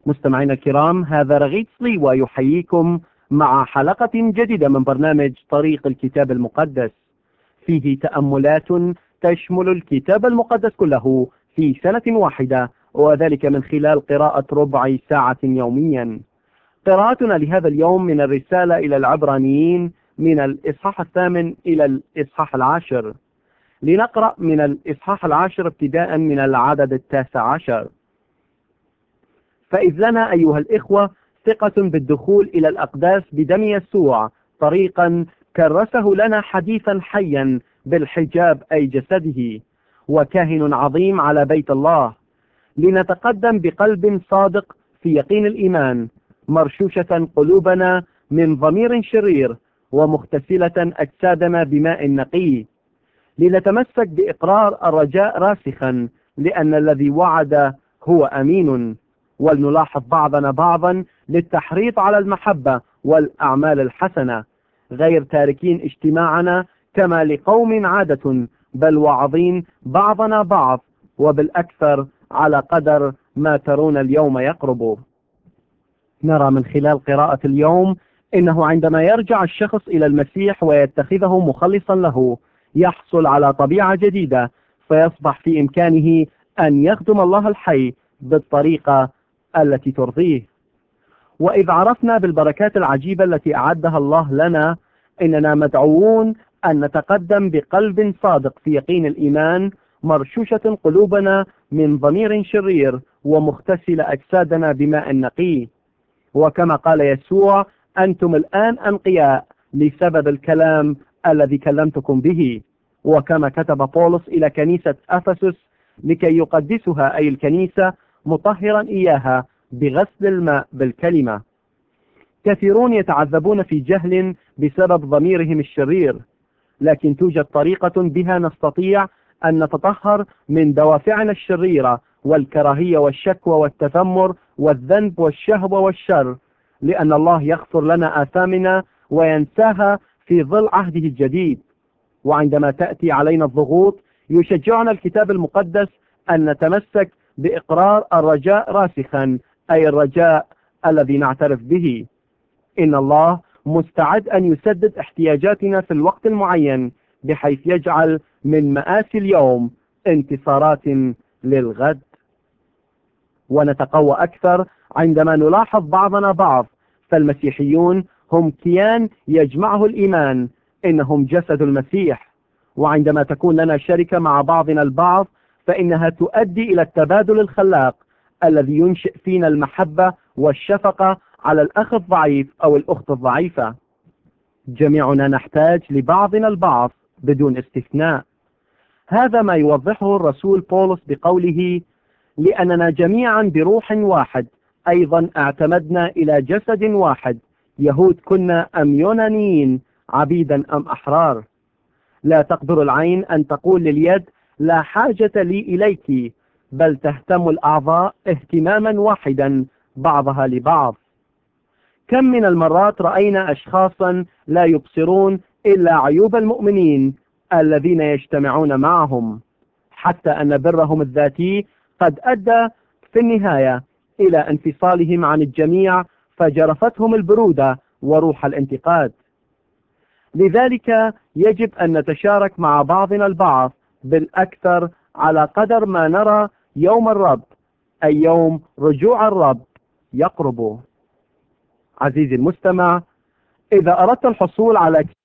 مستمعينا الكرام، هذا رغيد صليوة يحييكم مع حلقة جديدة من برنامج طريق الكتاب المقدس، فيه تأملات تشمل الكتاب المقدس كله في سنة واحدة، وذلك من خلال قراءة ربع ساعة يوميا. قراءتنا لهذا اليوم من الرسالة إلى العبرانيين من الإصحاح 8 إلى الإصحاح 10. لنقرأ من الإصحاح 10 ابتداء من العدد 19. فإذ لنا أيها الإخوة ثقة بالدخول إلى الأقداس بدم يسوع، طريقا كرسه لنا حديثا حيا بالحجاب أي جسده، وكاهن عظيم على بيت الله، لنتقدم بقلب صادق في يقين الإيمان، مرشوشة قلوبنا من ضمير شرير، ومغتسلة أجسادنا بماء نقي، لنتمسك بإقرار الرجاء راسخا، لأن الذي وعد هو أمين، ولنلاحظ بعضنا بعضا للتحريض على المحبة والأعمال الحسنة، غير تاركين اجتماعنا كما لقوم عادة، بل واعظين بعضنا بعض، وبالأكثر على قدر ما ترون اليوم يقرب. نرى من خلال قراءة اليوم إنه عندما يرجع الشخص إلى المسيح ويتخذه مخلصا له، يحصل على طبيعة جديدة، فيصبح في إمكانه أن يخدم الله الحي بالطريقة التي ترضيه. وإذ عرفنا بالبركات العجيبة التي أعدها الله لنا، إننا مدعوون أن نتقدم بقلب صادق في يقين الإيمان، مرشوشة قلوبنا من ضمير شرير، ومغتسل أجسادنا بماء نقي. وكما قال يسوع: أنتم الآن أنقياء لسبب الكلام الذي كلمتكم به. وكما كتب بولس إلى كنيسة أفسس: لكي يقدسها أي الكنيسة، مطهرا إياها بغسل الماء بالكلمة. كثيرون يتعذبون في جهل بسبب ضميرهم الشرير، لكن توجد طريقة بها نستطيع أن نتطهر من دوافعنا الشريرة والكراهية والشكوى والتذمر والذنب والشهوة والشر، لأن الله يغفر لنا آثامنا وينساها في ظل عهده الجديد. وعندما تأتي علينا الضغوط، يشجعنا الكتاب المقدس أن نتمسك بإقرار الرجاء راسخا، أي الرجاء الذي نعترف به. إن الله مستعد أن يسدد احتياجاتنا في الوقت المعين، بحيث يجعل من مآسي اليوم انتصارات للغد. ونتقوى أكثر عندما نلاحظ بعضنا بعض، فالمسيحيون هم كيان يجمعه الإيمان، إنهم جسد المسيح. وعندما تكون لنا شركة مع بعضنا البعض، فإنها تؤدي إلى التبادل الخلاق الذي ينشئ فينا المحبة والشفقة على الأخ الضعيف أو الأخت الضعيفة. جميعنا نحتاج لبعضنا البعض بدون استثناء. هذا ما يوضحه الرسول بولس بقوله: لأننا جميعا بروح واحد أيضا اعتمدنا إلى جسد واحد، يهود كنا أم يونانيين، عبيدا أم أحرار. لا تقدر العين أن تقول لليد: لا حاجة لي إليك، بل تهتم الأعضاء اهتماما واحدا بعضها لبعض. كم من المرات رأينا أشخاصا لا يبصرون إلا عيوب المؤمنين الذين يجتمعون معهم، حتى أن برهم الذاتي قد أدى في النهاية إلى انفصالهم عن الجميع، فجرفتهم البرودة وروح الانتقاد. لذلك يجب أن نتشارك مع بعضنا البعض بالأكثر على قدر ما نرى يوم الرب، أي يوم رجوع الرب، يقرب. عزيزي المستمع، إذا أردت الحصول على